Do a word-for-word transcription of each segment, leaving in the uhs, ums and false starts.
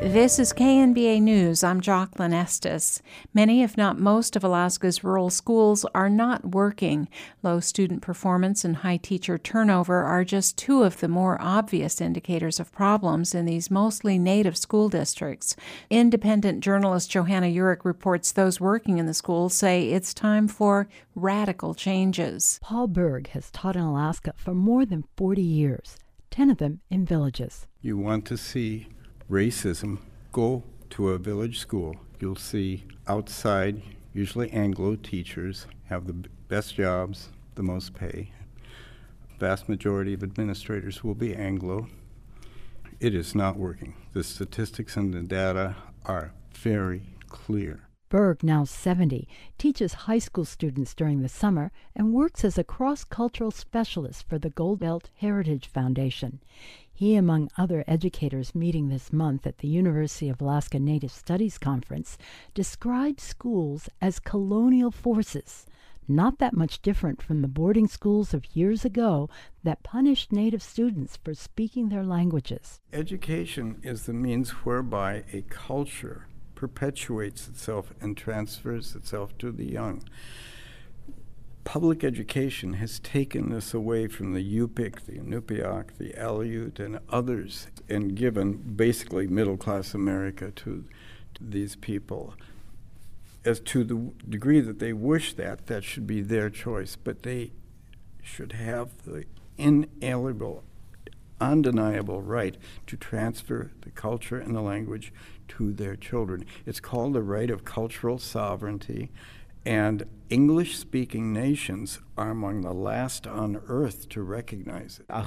This is K N B A News. I'm Jocelyn Estes. Many, if not most, of Alaska's rural schools are not working. Low student performance and high teacher turnover are just two of the more obvious indicators of problems in these mostly native school districts. Independent journalist Johanna Urich reports those working in the schools say it's time for radical changes. Paul Berg has taught in Alaska for more than forty years, ten of them in villages. You want to see racism, go to a village school. You'll see outside, usually Anglo teachers have the best jobs, the most pay. Vast majority of administrators will be Anglo. It is not working. The statistics and the data are very clear. Berg, now seventy, teaches high school students during the summer and works as a cross-cultural specialist for the Gold Belt Heritage Foundation. He, among other educators meeting this month at the University of Alaska Native Studies Conference, described schools as colonial forces, not that much different from the boarding schools of years ago that punished Native students for speaking their languages. Education is the means whereby a culture perpetuates itself and transfers itself to the young. Public education has taken this away from the Yupik, the Inupiaq, the Aleut, and others, and given basically middle-class America to, to these people. As to the degree that they wish that, that should be their choice, but they should have the inalienable, undeniable right to transfer the culture and the language to their children. It's called the right of cultural sovereignty, and English-speaking nations are among the last on earth to recognize it.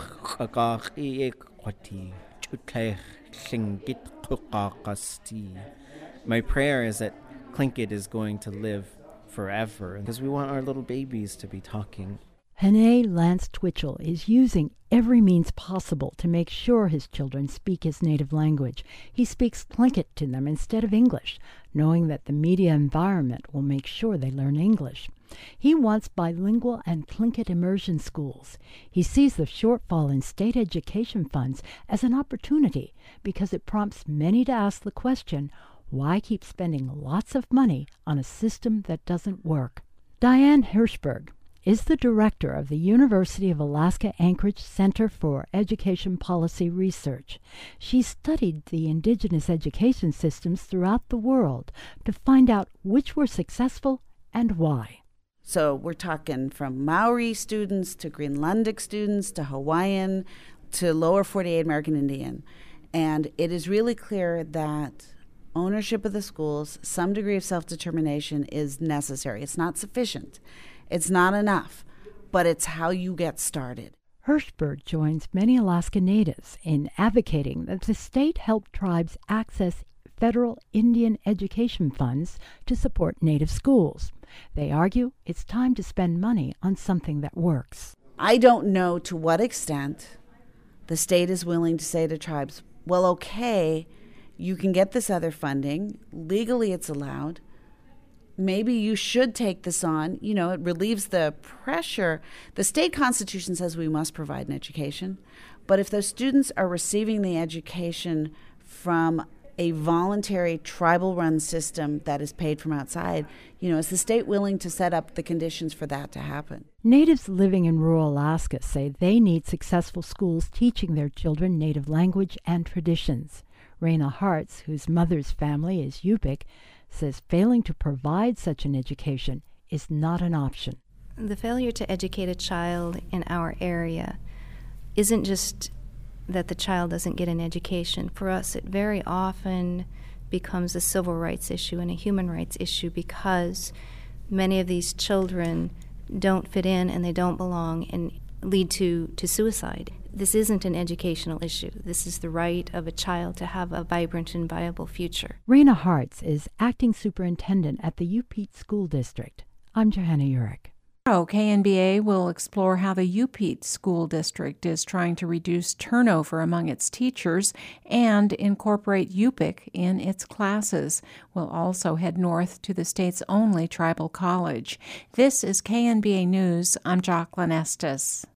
My prayer is that Tlingit is going to live forever, because we want our little babies to be talking. Hene Lance Twitchell is using every means possible to make sure his children speak his native language. He speaks Tlingit to them instead of English, knowing that the media environment will make sure they learn English. He wants bilingual and Tlingit immersion schools. He sees the shortfall in state education funds as an opportunity because it prompts many to ask the question, why keep spending lots of money on a system that doesn't work? Diane Hirschberg is the director of the University of Alaska Anchorage Center for Education Policy Research. She studied the indigenous education systems throughout the world to find out which were successful and why. So we're talking from Maori students to Greenlandic students to Hawaiian to lower forty-eight American Indian. And it is really clear that ownership of the schools, some degree of self-determination is necessary. It's not sufficient. It's not enough, but it's how you get started. Hirschberg joins many Alaska Natives in advocating that the state help tribes access federal Indian education funds to support Native schools. They argue it's time to spend money on something that works. I don't know to what extent the state is willing to say to tribes, well, okay, you can get this other funding. Legally, it's allowed. Maybe you should take this on. You know, it relieves the pressure. The state constitution says we must provide an education, but if those students are receiving the education from a voluntary tribal-run system that is paid from outside, you know, is the state willing to set up the conditions for that to happen? Natives living in rural Alaska say they need successful schools teaching their children native language and traditions. Raina Hartz, whose mother's family is Yupik, says failing to provide such an education is not an option. The failure to educate a child in our area isn't just that the child doesn't get an education. For us, it very often becomes a civil rights issue and a human rights issue because many of these children don't fit in and they don't belong and lead to, to suicide. This isn't an educational issue. This is the right of a child to have a vibrant and viable future. Raina Hartz is acting superintendent at the Upete School District. I'm Johanna Urich. Tomorrow, K N B A will explore how the Upete School District is trying to reduce turnover among its teachers and incorporate Yupik in its classes. We'll also head north to the state's only tribal college. This is K N B A News. I'm Jocelyn Estes.